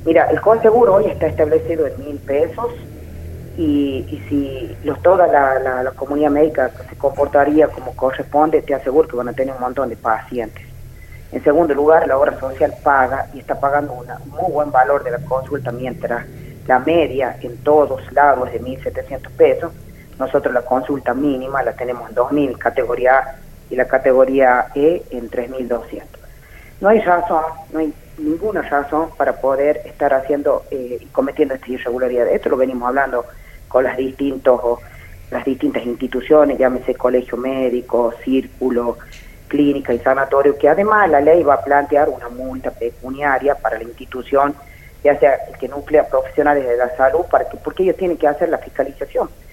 Mira, el conseguro hoy está establecido en 1.000 pesos y si toda la comunidad médica se comportaría como corresponde, te aseguro que van a tener un montón de pacientes. En segundo lugar, la obra social paga y está pagando un muy buen valor de la consulta, mientras la media en todos lados es de 1.700 pesos. Nosotros la consulta mínima la tenemos en 2.000, categoría A, y la categoría E en 3.200. No hay razón, no hay ninguna razón para poder estar haciendo y cometiendo estas irregularidades. Esto lo venimos hablando con las distintas instituciones, llámese colegio médico, círculo, clínica y sanatorio, que además la ley va a plantear una multa pecuniaria para la institución, ya sea el que nuclea profesionales de la salud, porque ellos tienen que hacer la fiscalización.